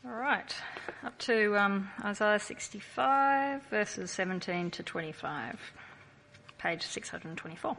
All right, up to Isaiah 65, verses 17 to 25, page 624.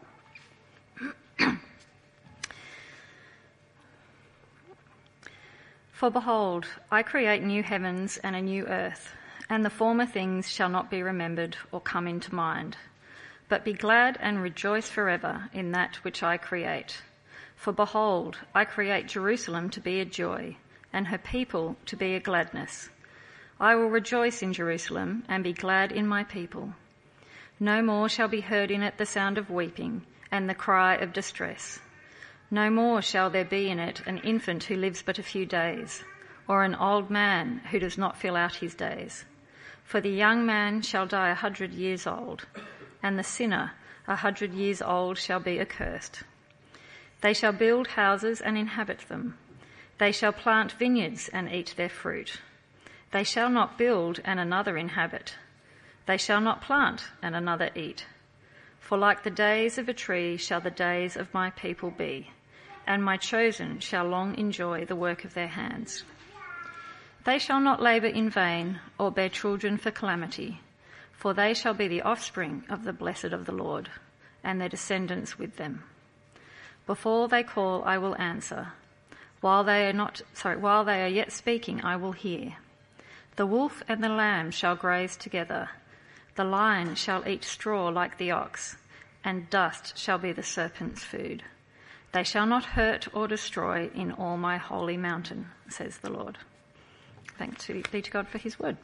For behold, I create new heavens and a new earth, and the former things shall not be remembered or come into mind. But be glad and rejoice forever in that which I create. For behold, I create Jerusalem to be a joy, and her people to be a gladness. I will rejoice in Jerusalem and be glad in my people. No more shall be heard in it the sound of weeping and the cry of distress. No more shall there be in it an infant who lives but a few days, or an old man who does not fill out his days. For the young man shall die 100 years old, and the sinner 100 years old shall be accursed. They shall build houses and inhabit them. They shall plant vineyards and eat their fruit. They shall not build and another inhabit. They shall not plant and another eat. For like the days of a tree shall the days of my people be, and my chosen shall long enjoy the work of their hands. They shall not labour in vain or bear children for calamity, for they shall be the offspring of the blessed of the Lord, and their descendants with them. Before they call, I will answer. While they are yet speaking, I will hear. The wolf and the lamb shall graze together. The lion shall eat straw like the ox, and dust shall be the serpent's food. They shall not hurt or destroy in all my holy mountain, says the Lord. Thanks be to God for his word.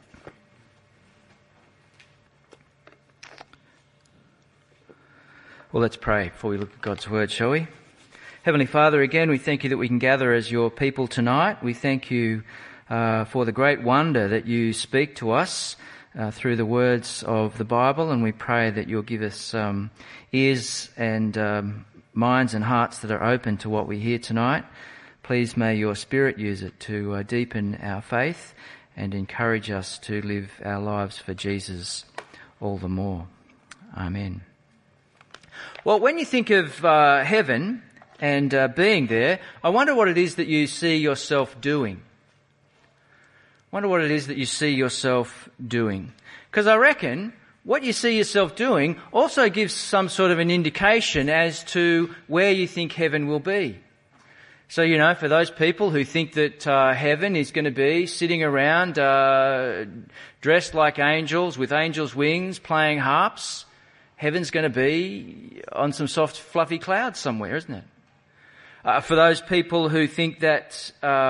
Well, let's pray before we look at God's word, shall we? Heavenly Father, again, we thank you that we can gather as your people tonight. We thank you for the great wonder that you speak to us through the words of the Bible, and we pray that you'll give us ears and minds and hearts that are open to what we hear tonight. Please may your Spirit use it to deepen our faith and encourage us to live our lives for Jesus all the more. Amen. Well, when you think of heaven and being there, I wonder what it is that you see yourself doing. Wonder what it is that you see yourself doing. Because I reckon what you see yourself doing also gives some sort of an indication as to where you think heaven will be. So, for those people who think that heaven is going to be sitting around dressed like angels with angels' wings playing harps, heaven's going to be on some soft fluffy clouds somewhere, isn't it? For those people who think that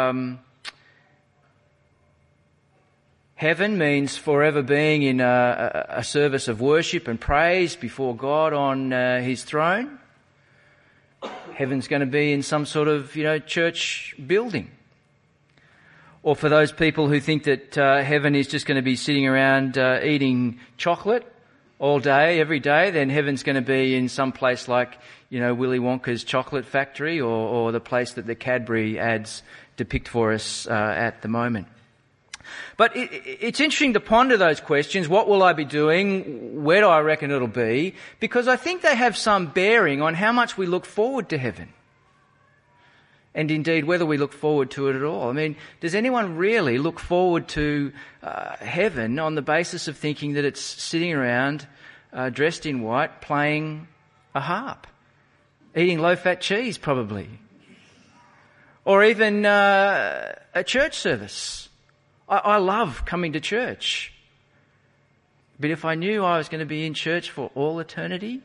heaven means forever being in a service of worship and praise before God on his throne, heaven's going to be in some sort of, church building. Or for those people who think that heaven is just going to be sitting around eating chocolate all day, every day, then heaven's going to be in some place like, Willy Wonka's chocolate factory or the place that the Cadbury ads depict for us at the moment. But it's interesting to ponder those questions. What will I be doing? Where do I reckon it'll be? Because I think they have some bearing on how much we look forward to heaven. And indeed, whether we look forward to it at all. I mean, does anyone really look forward to heaven on the basis of thinking that it's sitting around dressed in white playing a harp? Eating low-fat cheese, probably. Or even a church service. I love coming to church. But if I knew I was going to be in church for all eternity,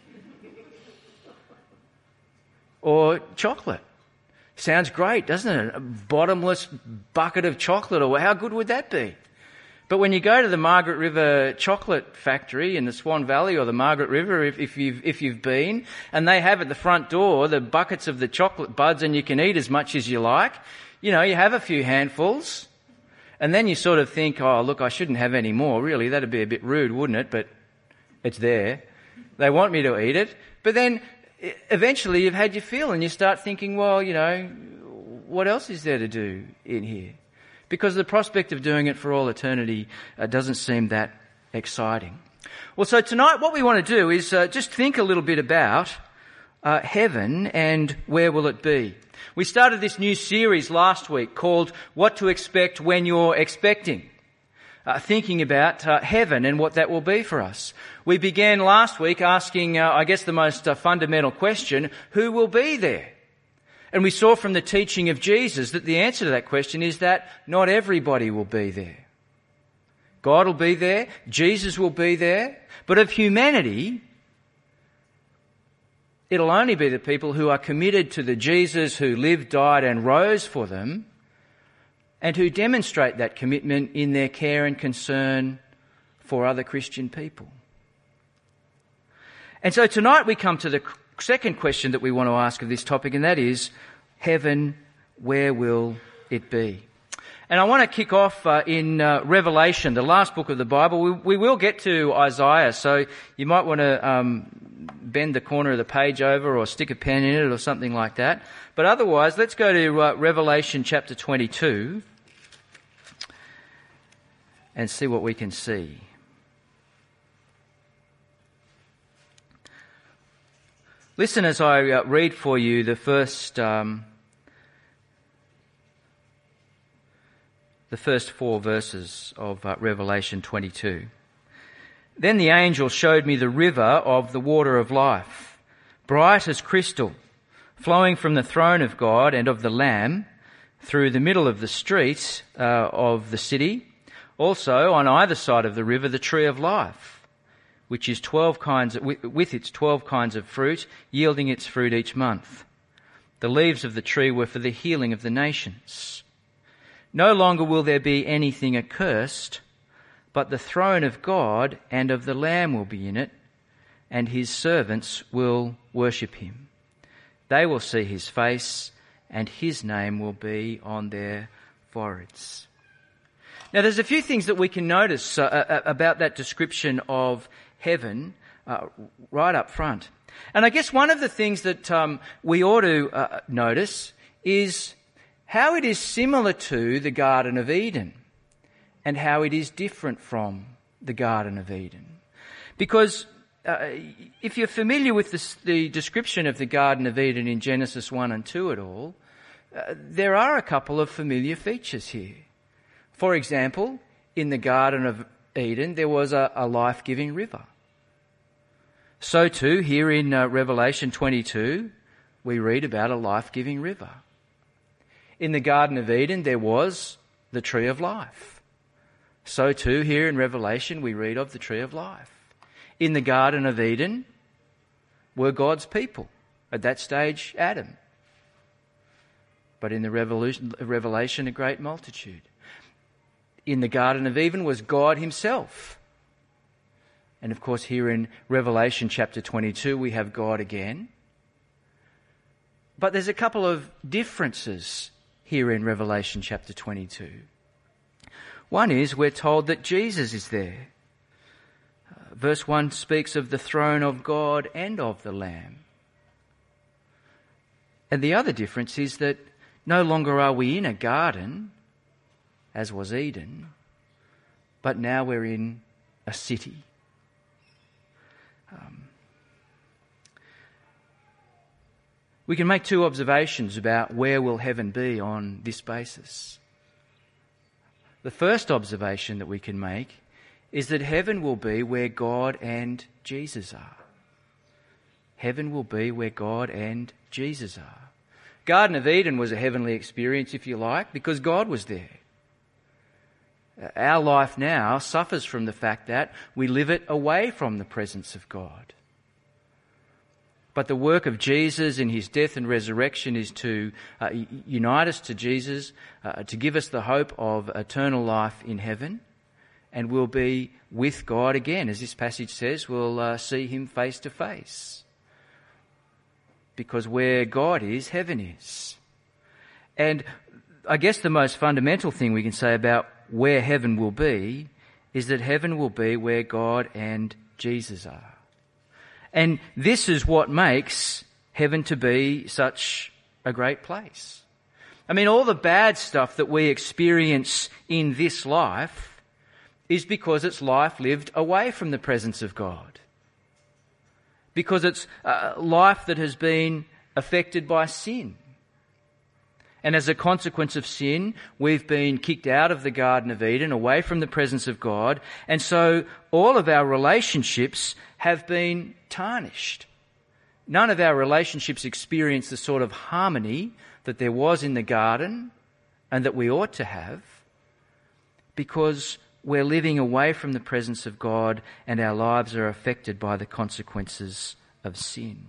or chocolate. Sounds great, doesn't it? A bottomless bucket of chocolate, or how good would that be? But when you go to the Margaret River chocolate factory in the Swan Valley, or the Margaret River, if you've been, and they have at the front door the buckets of the chocolate buds, and you can eat as much as you like, you have a few handfuls. And then you sort of think, oh, look, I shouldn't have any more. Really, that'd be a bit rude, wouldn't it? But it's there. They want me to eat it. But then eventually you've had your fill and you start thinking, well, what else is there to do in here? Because the prospect of doing it for all eternity doesn't seem that exciting. Well, so tonight what we want to do is just think a little bit about heaven and where will it be? We started this new series last week called What to Expect When You're Expecting, thinking about heaven and what that will be for us. We began last week asking, the most fundamental question, who will be there? And we saw from the teaching of Jesus that the answer to that question is that not everybody will be there. God will be there, Jesus will be there, but of humanity, it'll only be the people who are committed to the Jesus who lived, died and rose for them, and who demonstrate that commitment in their care and concern for other Christian people. And so tonight we come to the second question that we want to ask of this topic, and that is, heaven, where will it be? And I want to kick off in Revelation, the last book of the Bible. We will get to Isaiah, so you might want to bend the corner of the page over or stick a pen in it or something like that. But otherwise, let's go to Revelation chapter 22 and see what we can see. Listen as I read for you the first 4 verses of Revelation 22. Then the angel showed me the river of the water of life, bright as crystal, flowing from the throne of God and of the Lamb through the middle of the street of the city. Also on either side of the river the tree of life, which is with its 12 kinds of fruit, yielding its fruit each month. The leaves of the tree were for the healing of the nations. No longer will there be anything accursed, but the throne of God and of the Lamb will be in it, and his servants will worship him. They will see his face, and his name will be on their foreheads. Now there's a few things that we can notice about that description of heaven right up front. And I guess one of the things that we ought to notice is how it is similar to the Garden of Eden and how it is different from the Garden of Eden. Because if you're familiar with the description of the Garden of Eden in Genesis 1 and 2 at all, there are a couple of familiar features here. For example, in the Garden of Eden, there was a life-giving river. So too, here in Revelation 22, we read about a life-giving river. In the Garden of Eden, there was the tree of life. So too, here in Revelation, we read of the tree of life. In the Garden of Eden were God's people. At that stage, Adam. But in the Revelation, a great multitude. In the Garden of Eden was God himself. And of course, here in Revelation chapter 22, we have God again. But there's a couple of differences here in Revelation chapter 22. One is we're told that Jesus is there. Verse 1 speaks of the throne of God and of the Lamb. And the other difference is that no longer are we in a garden, as was Eden, but now we're in a city. We can make 2 observations about where will heaven be on this basis. The first observation that we can make is that heaven will be where God and Jesus are. Heaven will be where God and Jesus are. Garden of Eden was a heavenly experience, if you like, because God was there. Our life now suffers from the fact that we live it away from the presence of God. But the work of Jesus in his death and resurrection is to unite us to Jesus, to give us the hope of eternal life in heaven, and we'll be with God again. As this passage says, we'll see him face to face. Because where God is, heaven is. And I guess the most fundamental thing we can say about where heaven will be is that heaven will be where God and Jesus are. And this is what makes heaven to be such a great place. I mean, all the bad stuff that we experience in this life is because it's life lived away from the presence of God. because it's life that has been affected by sin. And as a consequence of sin, we've been kicked out of the Garden of Eden, away from the presence of God, and so all of our relationships have been tarnished. None of our relationships experience the sort of harmony that there was in the garden and that we ought to have, because we're living away from the presence of God and our lives are affected by the consequences of sin.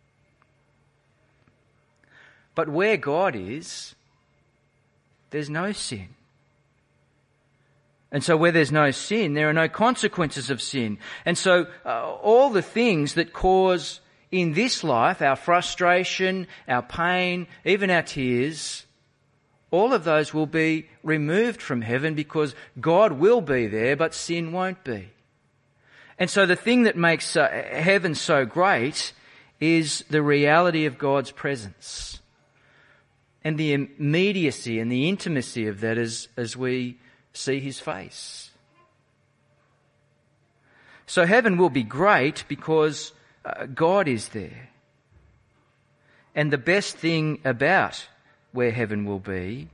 But where God is, there's no sin. And so where there's no sin, there are no consequences of sin. And so all the things that cause in this life our frustration, our pain, even our tears, all of those will be removed from heaven because God will be there, but sin won't be. And so the thing that makes heaven so great is the reality of God's presence and the immediacy and the intimacy of that as we see his face. So heaven will be great because God is there. And the best thing about where heaven will be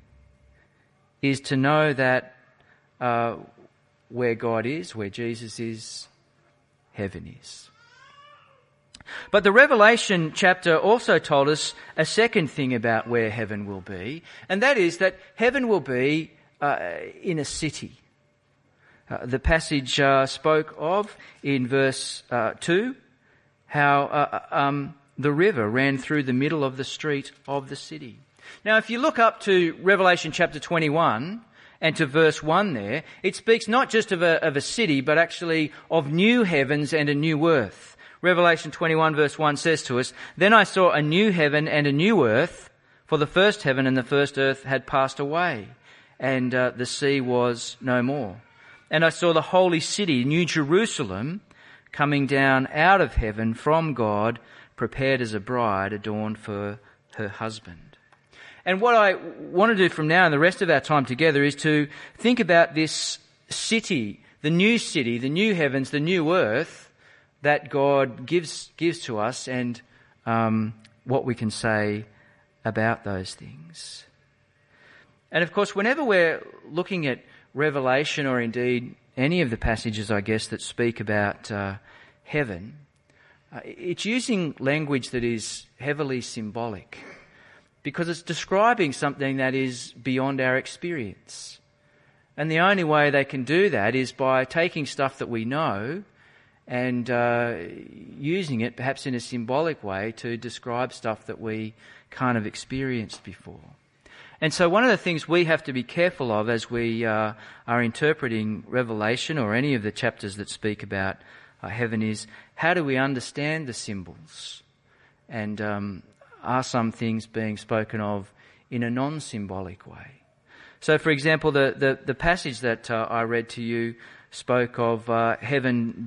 is to know that where God is, where Jesus is, heaven is. But the Revelation chapter also told us a second thing about where heaven will be, and that is that heaven will be in a city. The passage spoke of in verse 2 how the river ran through the middle of the street of the city. Now, if you look up to Revelation chapter 21 and to verse 1 there, it speaks not just of a city, but actually of new heavens and a new earth. Revelation 21 verse 1 says to us, "Then I saw a new heaven and a new earth, for the first heaven and the first earth had passed away, and the sea was no more. And I saw the holy city, New Jerusalem, coming down out of heaven from God, prepared as a bride adorned for her husband." And what I want to do from now and the rest of our time together is to think about this city, the new heavens, the new earth that God gives to us, and what we can say about those things. And of course, whenever we're looking at Revelation, or indeed any of the passages, I guess, that speak about heaven, it's using language that is heavily symbolic, because it's describing something that is beyond our experience. And the only way they can do that is by taking stuff that we know and using it perhaps in a symbolic way to describe stuff that we can't have experienced before. And so one of the things we have to be careful of as we are interpreting Revelation or any of the chapters that speak about heaven is, how do we understand the symbols? And are some things being spoken of in a non-symbolic way? So, for example, the passage that I read to you spoke of heaven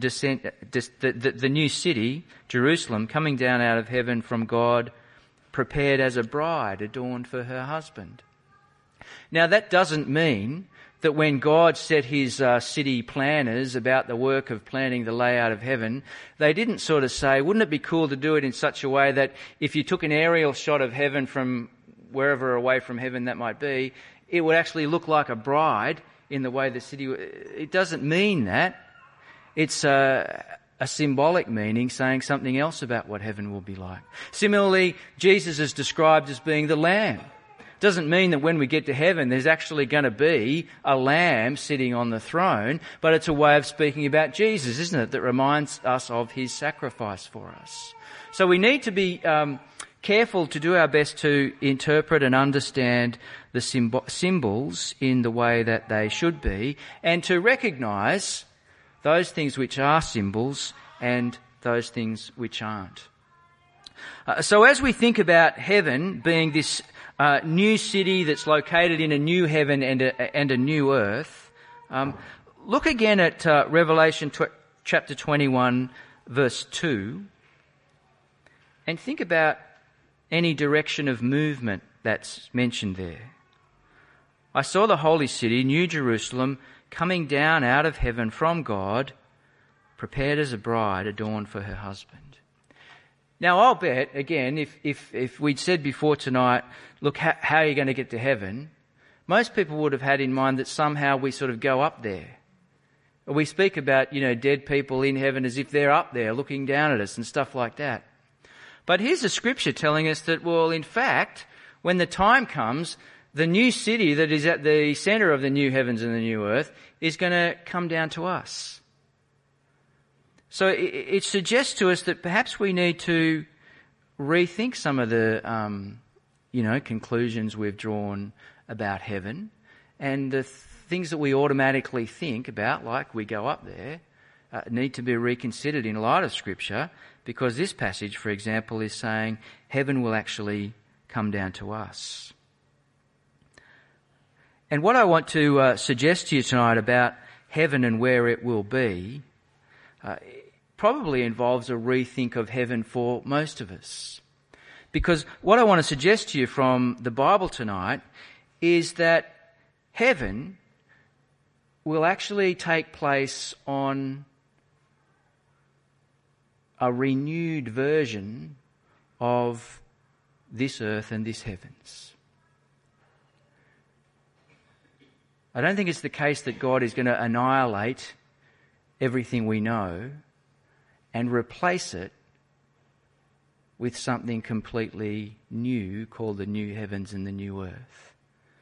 the new city, Jerusalem, coming down out of heaven from God, prepared as a bride adorned for her husband. Now, that doesn't mean that when God set his city planners about the work of planning the layout of heaven, they didn't sort of say, wouldn't it be cool to do it in such a way that if you took an aerial shot of heaven from wherever away from heaven that might be, it would actually look like a bride in the way the city... It doesn't mean that. It's a symbolic meaning, saying something else about what heaven will be like. Similarly, Jesus is described as being the Lamb. Doesn't mean that when we get to heaven there's actually going to be a lamb sitting on the throne, but it's a way of speaking about Jesus, isn't it, that reminds us of his sacrifice for us. So we need to be careful to do our best to interpret and understand the symbols in the way that they should be, and to recognise those things which are symbols and those things which aren't. So as we think about heaven being this new city that's located in a new heaven and a new earth, look again at Revelation chapter 21 verse 2 and think about any direction of movement that's mentioned there. I saw the holy city, New Jerusalem, coming down out of heaven from God, prepared as a bride adorned for her husband. Now I'll bet, again, if we'd said before tonight, look, how are you going to get to heaven? Most people would have had in mind that somehow we sort of go up there. We speak about, dead people in heaven as if they're up there looking down at us and stuff like that. But here's a scripture telling us that, well, in fact, when the time comes, the new city that is at the centre of the new heavens and the new earth is going to come down to us. So it suggests to us that perhaps we need to rethink some of the, conclusions we've drawn about heaven, and the things that we automatically think about, like we go up there, need to be reconsidered in light of Scripture, because this passage, for example, is saying heaven will actually come down to us. And what I want to suggest to you tonight about heaven and where it will be probably involves a rethink of heaven for most of us. Because what I want to suggest to you from the Bible tonight is that heaven will actually take place on a renewed version of this earth and this heavens. I don't think it's the case that God is going to annihilate everything we know and replace it with something completely new called the new heavens and the new earth.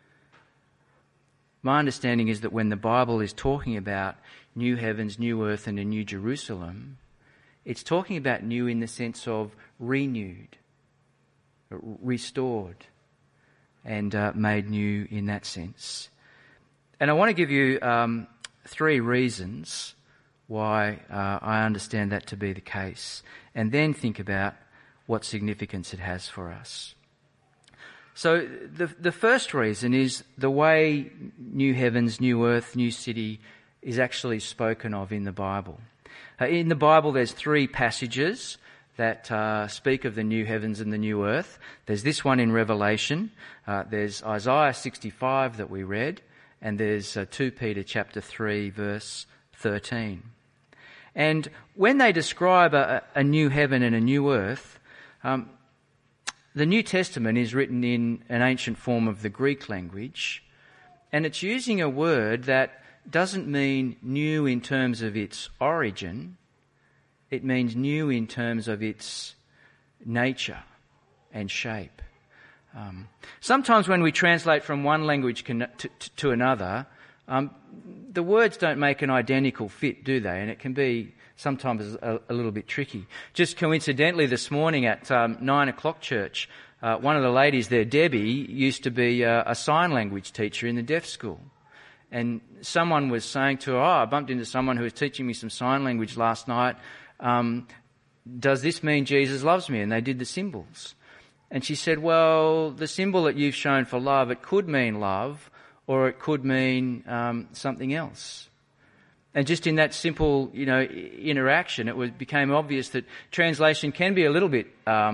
My understanding is that when the Bible is talking about new heavens, new earth and a new Jerusalem, it's talking about new in the sense of renewed, restored, and made new in that sense. And I want to give you 3 reasons why I understand that to be the case, and then think about what significance it has for us. So the first reason is the way new heavens, new earth, new city is actually spoken of in the Bible. In the Bible there's 3 passages that speak of the new heavens and the new earth. There's this one in Revelation, there's Isaiah 65 that we read, and there's 2 Peter chapter 3 verse 13. And when they describe a new heaven and a new earth, the New Testament is written in an ancient form of the Greek language, and it's using a word that doesn't mean new in terms of its origin, it means new in terms of its nature and shape. Sometimes when we translate from one language to another, the words don't make an identical fit, do they? And it can be sometimes a little bit tricky. Just coincidentally this morning at 9 o'clock church, one of the ladies there, Debbie, used to be a sign language teacher in the deaf school. And someone was saying to her, I bumped into someone who was teaching me some sign language last night. Does this mean Jesus loves me? And they did the symbols. And she said, well, the symbol that you've shown for love, it could mean love, or it could mean something else. And just in that simple, interaction, it became obvious that translation can be a little bit,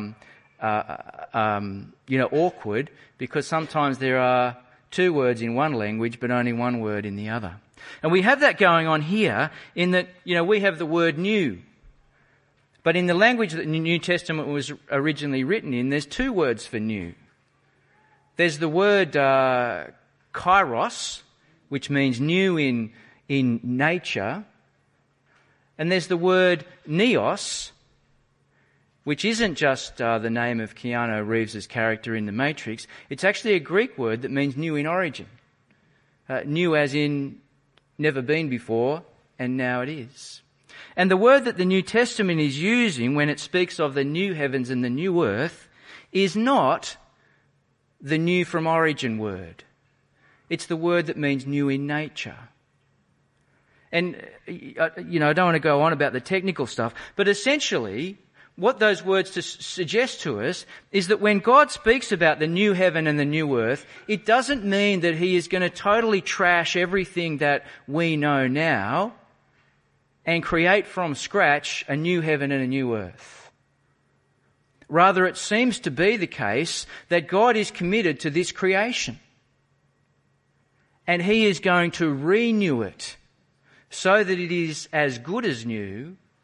awkward, because sometimes there are 2 words in one language, but only 1 word in the other. And we have that going on here in that, we have the word new. But in the language that the New Testament was originally written in, there's 2 words for new. There's the word kairos, which means new in nature, and there's the word neos, which isn't just the name of Keanu Reeves' character in The Matrix. It's actually a Greek word that means new in origin. New as in never been before, and now it is. And the word that the New Testament is using when it speaks of the new heavens and the new earth is not the new from origin word. It's the word that means new in nature. And, I don't want to go on about the technical stuff, but essentially what those words suggest to us is that when God speaks about the new heaven and the new earth, it doesn't mean that he is going to totally trash everything that we know now and create from scratch a new heaven and a new earth. Rather, it seems to be the case that God is committed to this creation, and he is going to renew it so that it is as good as new,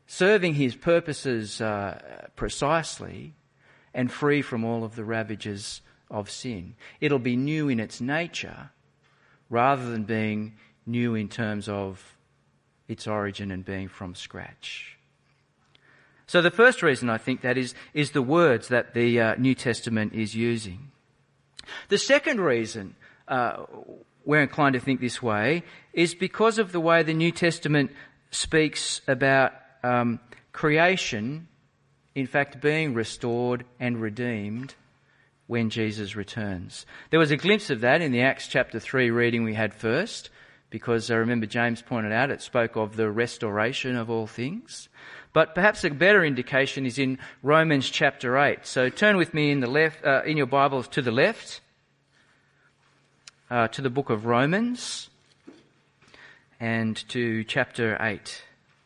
serving his purposes precisely, and free from all of the ravages of sin. It'll be new in its nature rather than being new in terms of its origin and being from scratch. So the first reason I think that is the words that the New Testament is using. The second reason we're inclined to think this way is because of the way the New Testament speaks about creation, in fact, being restored and redeemed when Jesus returns. There was a glimpse of that in the Acts chapter 3 reading we had first, because I remember James pointed out it spoke of the restoration of all things. But perhaps a better indication is in Romans chapter 8. So turn with me in your Bibles to the left, to the book of Romans and to chapter 8.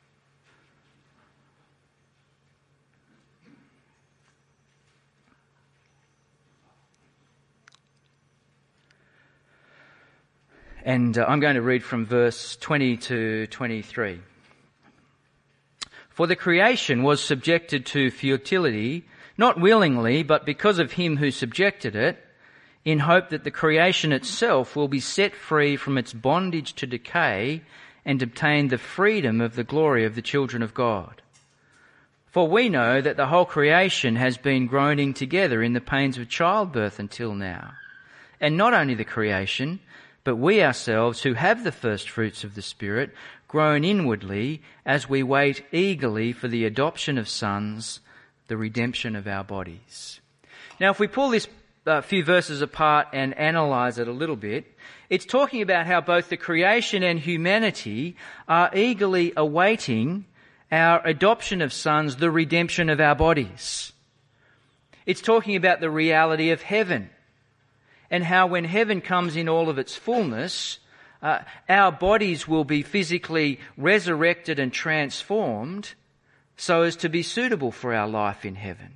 And I'm going to read from verse 20 to 23. For the creation was subjected to futility, not willingly, but because of him who subjected it, in hope that the creation itself will be set free from its bondage to decay and obtain the freedom of the glory of the children of God. For we know that the whole creation has been groaning together in the pains of childbirth until now. And not only the creation, but we ourselves who have the first fruits of the Spirit groan inwardly as we wait eagerly for the adoption of sons, the redemption of our bodies. Now, if we pull this few verses apart and analyse it a little bit, it's talking about how both the creation and humanity are eagerly awaiting our adoption of sons, the redemption of our bodies. It's talking about the reality of heaven and how when heaven comes in all of its fullness, our bodies will be physically resurrected and transformed so as to be suitable for our life in heaven.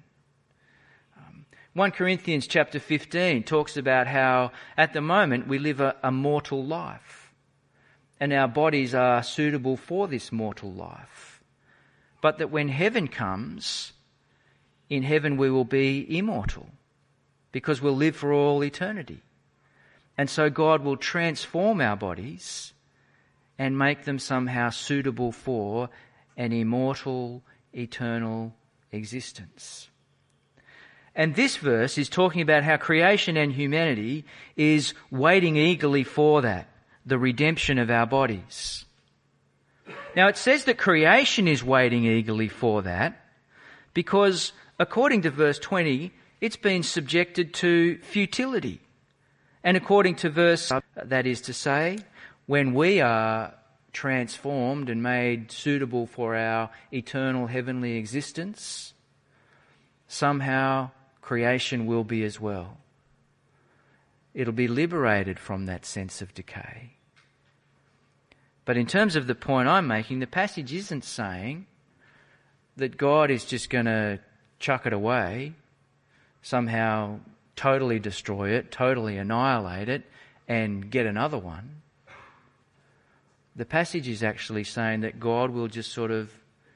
1 Corinthians chapter 15 talks about how at the moment we live a mortal life and our bodies are suitable for this mortal life. But that when heaven comes, in heaven we will be immortal because we'll live for all eternity. And so God will transform our bodies and make them somehow suitable for an immortal, eternal existence. And this verse is talking about how creation and humanity is waiting eagerly for that, the redemption of our bodies. Now it says that creation is waiting eagerly for that because, according to verse 20, it's been subjected to futility. And according to verse, that is to say, when we are transformed and made suitable for our eternal heavenly existence, somehow creation will be as well. It'll be liberated from that sense of decay. But in terms of the point I'm making, the passage isn't saying that God is just going to chuck it away, somehow totally destroy it, totally annihilate it, and get another one. The passage is actually saying that God will just sort of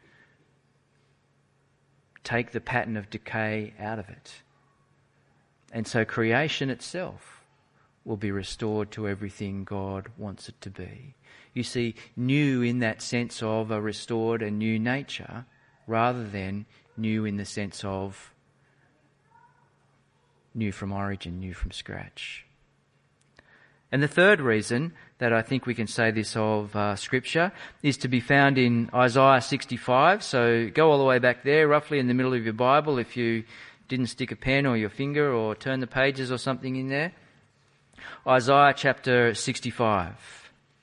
take the pattern of decay out of it. And so creation itself will be restored to everything God wants it to be. You see, new in that sense of a restored and new nature, rather than new in the sense of new from origin, new from scratch. And the third reason that I think we can say this of Scripture is to be found in Isaiah 65. So go all the way back there, roughly in the middle of your Bible, if you didn't stick a pen or your finger or turn the pages or something in there. Isaiah chapter 65.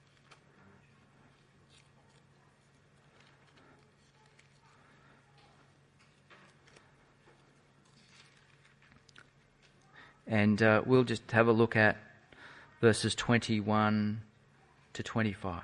And we'll just have a look at verses 21 to 25.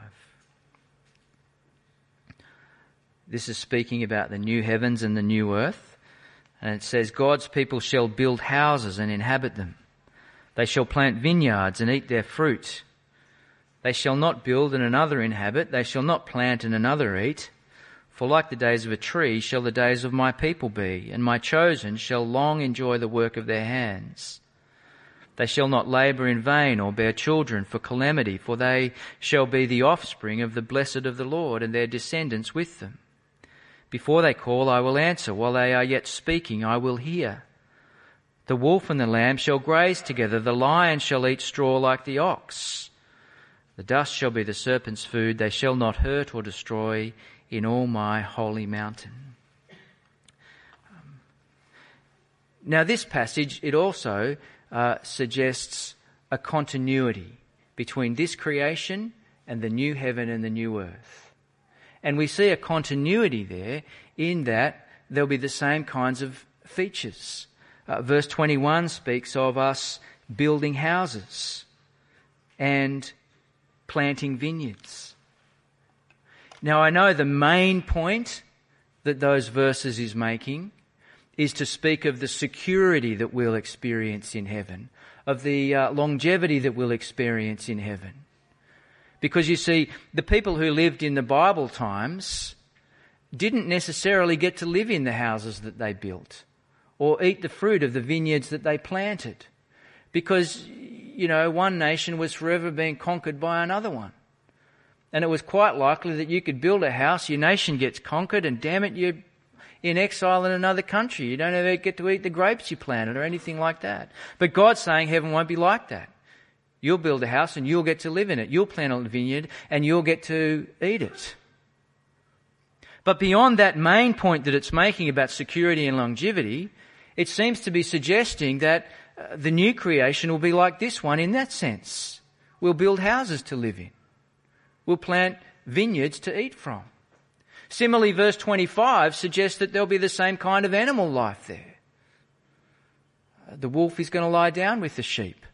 This is speaking about the new heavens and the new earth. And it says, God's people shall build houses and inhabit them. They shall plant vineyards and eat their fruit. They shall not build and another inhabit. They shall not plant and another eat. For like the days of a tree shall the days of my people be, and my chosen shall long enjoy the work of their hands. They shall not labour in vain or bear children for calamity, for they shall be the offspring of the blessed of the Lord, and their descendants with them. Before they call, I will answer. While they are yet speaking, I will hear. The wolf and the lamb shall graze together. The lion shall eat straw like the ox. The dust shall be the serpent's food. They shall not hurt or destroy in all my holy mountain. Now this passage, it also suggests a continuity between this creation and the new heaven and the new earth. And we see a continuity there in that there'll be the same kinds of features. Verse 21 speaks of us building houses and planting vineyards. Now I know the main point that those verses is making is to speak of the security that we'll experience in heaven, of the longevity that we'll experience in heaven. Because you see, the people who lived in the Bible times didn't necessarily get to live in the houses that they built or eat the fruit of the vineyards that they planted. Because, one nation was forever being conquered by another one. And it was quite likely that you could build a house, your nation gets conquered, and damn it, you're in exile in another country. You don't ever get to eat the grapes you planted or anything like that. But God's saying heaven won't be like that. You'll build a house and you'll get to live in it. You'll plant a vineyard and you'll get to eat it. But beyond that main point that it's making about security and longevity, it seems to be suggesting that the new creation will be like this one in that sense. We'll build houses to live in. We'll plant vineyards to eat from. Similarly, verse 25 suggests that there'll be the same kind of animal life there. The wolf is going to lie down with the sheep.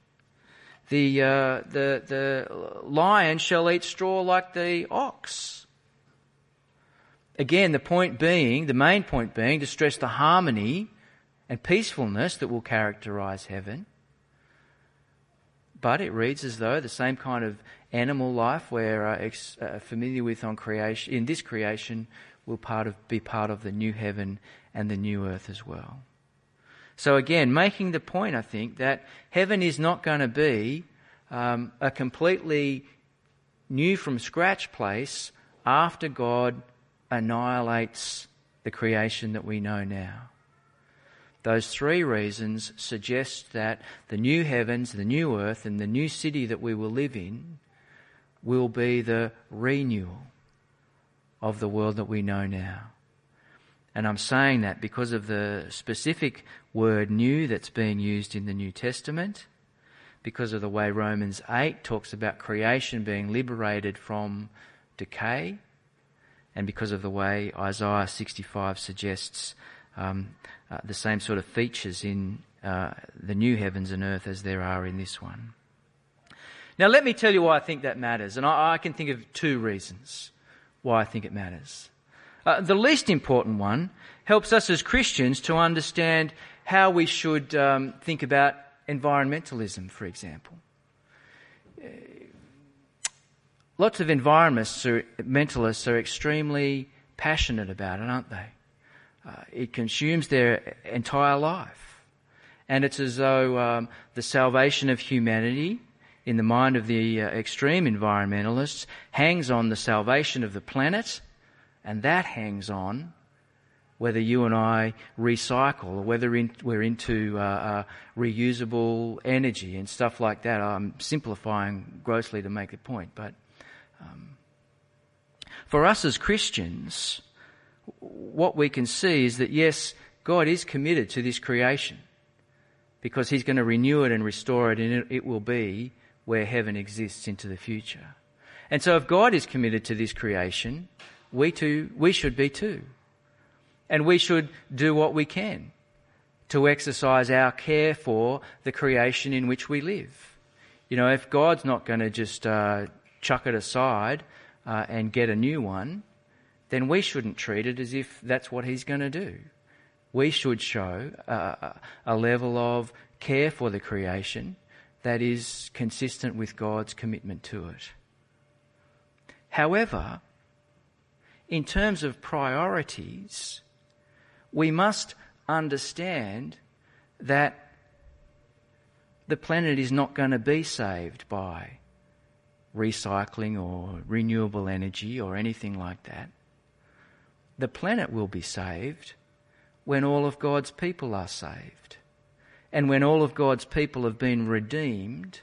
The lion shall eat straw like the ox. Again, the main point being to stress the harmony and peacefulness that will characterise heaven. But it reads as though the same kind of animal life we're familiar with in this creation will be part of the new heaven and the new earth as well. So again, making the point, I think, that heaven is not going to be a completely new from scratch place after God annihilates the creation that we know now. Those three reasons suggest that the new heavens, the new earth, and the new city that we will live in will be the renewal of the world that we know now. And I'm saying that because of the specific word new that's being used in the New Testament, because of the way Romans 8 talks about creation being liberated from decay, and because of the way Isaiah 65 suggests the same sort of features in the new heavens and earth as there are in this one. Now let me tell you why I think that matters, and I can think of two reasons why I think it matters. The least important one helps us as Christians to understand how we should think about environmentalism, for example. Lots of environmentalists are extremely passionate about it, aren't they? It consumes their entire life. And it's as though the salvation of humanity in the mind of the extreme environmentalists hangs on the salvation of the planet, and that hangs on whether you and I recycle or whether we're into reusable energy and stuff like that. I'm simplifying grossly to make the point, but for us as Christians, what we can see is that yes, God is committed to this creation because he's going to renew it and restore it, and it will be where heaven exists into the future. And so if God is committed to this creation, we should be too. And we should do what we can to exercise our care for the creation in which we live. If God's not going to just chuck it aside and get a new one, then we shouldn't treat it as if that's what he's going to do. We should show a level of care for the creation that is consistent with God's commitment to it. However, in terms of priorities, we must understand that the planet is not going to be saved by recycling or renewable energy or anything like that. The planet will be saved when all of God's people are saved. And when all of God's people have been redeemed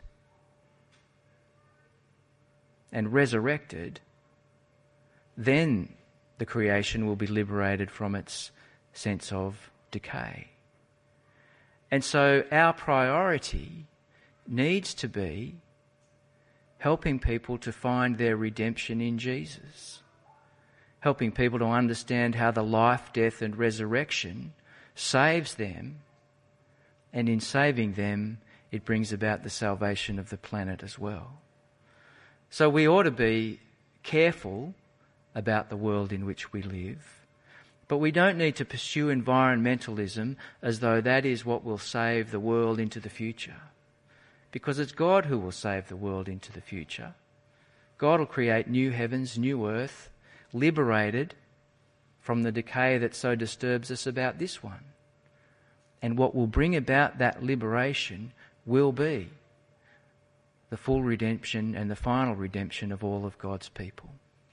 and resurrected, then the creation will be liberated from its sense of decay. And so our priority needs to be helping people to find their redemption in Jesus, helping people to understand how the life, death and resurrection saves them, and in saving them it brings about the salvation of the planet as well. So we ought to be careful about the world in which we live, but we don't need to pursue environmentalism as though that is what will save the world into the future, because it's God who will save the world into the future. God will create new heavens, new earth, liberated from the decay that so disturbs us about this one. And what will bring about that liberation will be the full redemption and the final redemption of all of God's people.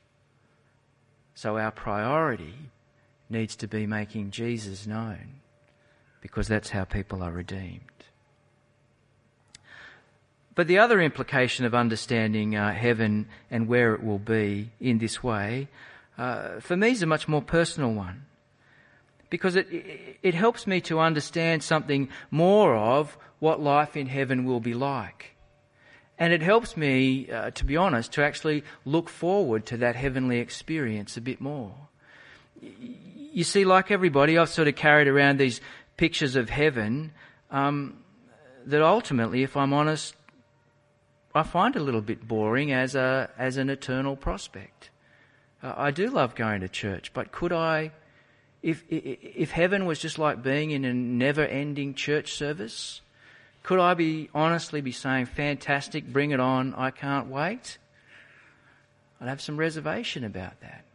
So our priority needs to be making Jesus known, because that's how people are redeemed. But the other implication of understanding heaven and where it will be in this way, for me, is a much more personal one. Because it helps me to understand something more of what life in heaven will be like. And it helps me, to be honest, to actually look forward to that heavenly experience a bit more. You see, like everybody, I've sort of carried around these pictures of heaven that ultimately, if I'm honest, I find a little bit boring as an eternal prospect. I do love going to church, but could I, if heaven was just like being in a never-ending church service, could I honestly be saying, fantastic, bring it on, I can't wait? I'd have some reservation about that.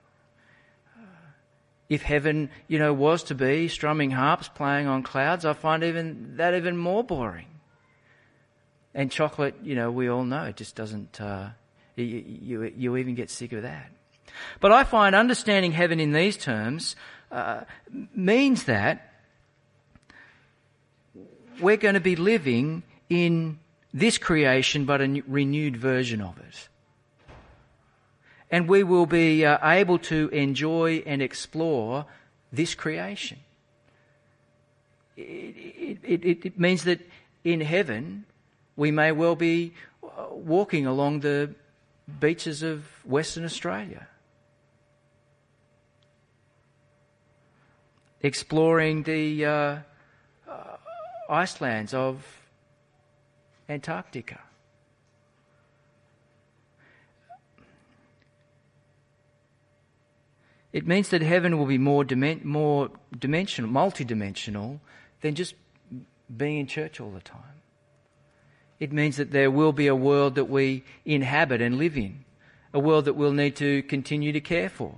If heaven, was to be strumming harps, playing on clouds, I find even more boring. And chocolate, we all know, it just doesn't, you even get sick of that. But I find understanding heaven in these terms means that we're going to be living in this creation, but a renewed version of it. And we will be able to enjoy and explore this creation. It means that in heaven, we may well be walking along the beaches of Western Australia, exploring the icelands of Antarctica. It means that heaven will be more dimensional, multidimensional than just being in church all the time. It means that there will be a world that we inhabit and live in, a world that we'll need to continue to care for,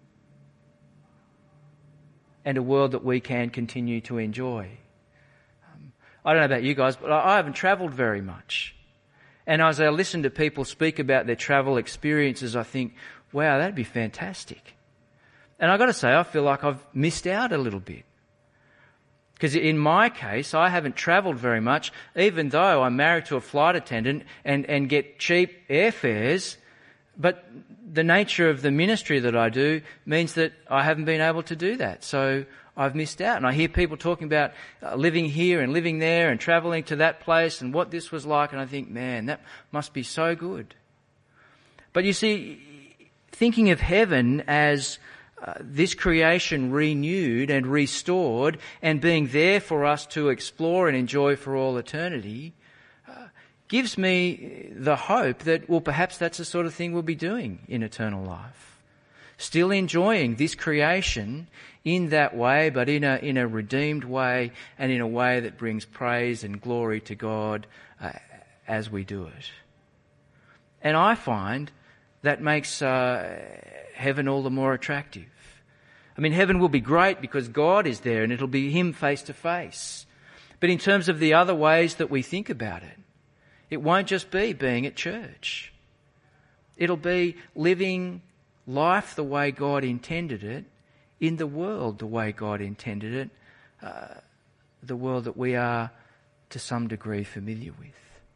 and a world that we can continue to enjoy. I don't know about you guys, but I haven't travelled very much. And as I listen to people speak about their travel experiences, I think, wow, that'd be fantastic. And I've got to say, I feel like I've missed out a little bit. Because in my case, I haven't travelled very much, even though I'm married to a flight attendant and get cheap airfares. But the nature of the ministry that I do means that I haven't been able to do that. So I've missed out. And I hear people talking about living here and living there and travelling to that place and what this was like. And I think, man, that must be so good. But you see, thinking of heaven as this creation renewed and restored and being there for us to explore and enjoy for all eternity gives me the hope that, well, perhaps that's the sort of thing we'll be doing in eternal life. Still enjoying this creation in that way, but in a redeemed way and in a way that brings praise and glory to God as we do it. And I find that makes heaven all the more attractive. I mean, heaven will be great because God is there and it'll be him face to face. But in terms of the other ways that we think about it, it won't just be being at church. It'll be living life the way God intended it, in the world the way God intended it, the world that we are to some degree familiar with.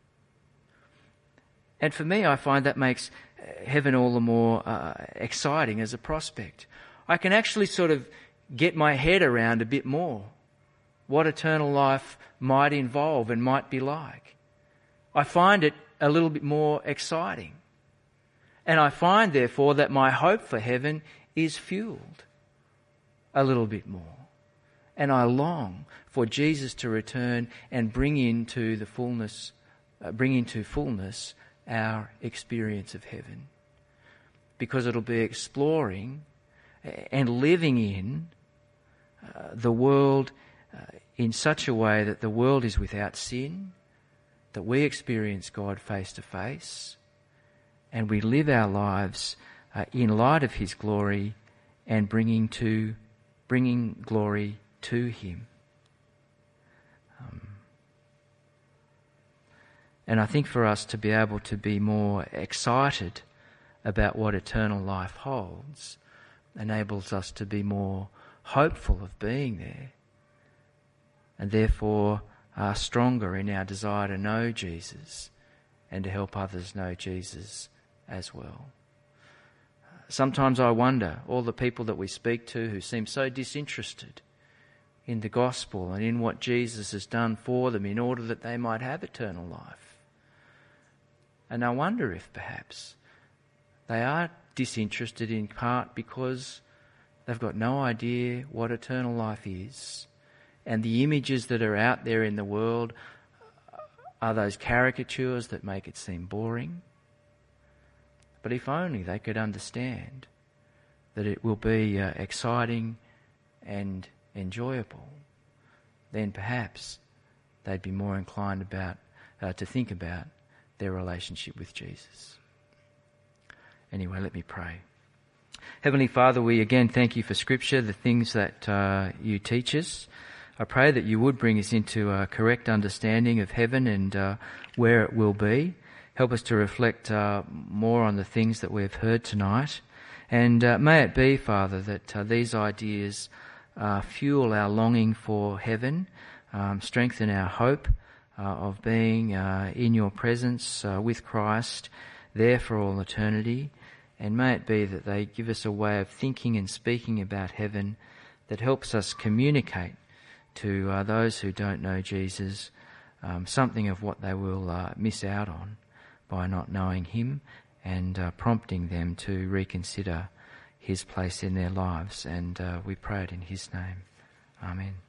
And for me, I find that makes heaven all the more exciting as a prospect. I can actually sort of get my head around a bit more what eternal life might involve and might be like. I find it a little bit more exciting. And I find, therefore, that my hope for heaven is fueled a little bit more. And I long for Jesus to return and bring into fullness our experience of heaven. Because it'll be exploring and living in the world in such a way that the world is without sin, that we experience God face to face, and we live our lives in light of his glory and bringing glory to him. And I think for us to be able to be more excited about what eternal life holds enables us to be more hopeful of being there, and therefore are stronger in our desire to know Jesus and to help others know Jesus as well. Sometimes I wonder, all the people that we speak to who seem so disinterested in the gospel and in what Jesus has done for them in order that they might have eternal life. And I wonder if perhaps they are disinterested in part because they've got no idea what eternal life is. And the images that are out there in the world are those caricatures that make it seem boring. But if only they could understand that it will be exciting and enjoyable, then perhaps they'd be more inclined to think about their relationship with Jesus. Anyway, let me pray. Heavenly Father, we again thank you for Scripture, the things that you teach us. I pray that you would bring us into a correct understanding of heaven and where it will be. Help us to reflect more on the things that we've heard tonight. And may it be, Father, that these ideas fuel our longing for heaven, strengthen our hope of being in your presence with Christ, there for all eternity. And may it be that they give us a way of thinking and speaking about heaven that helps us communicate to those who don't know Jesus something of what they will miss out on by not knowing him, and prompting them to reconsider his place in their lives. And we pray it in his name. Amen.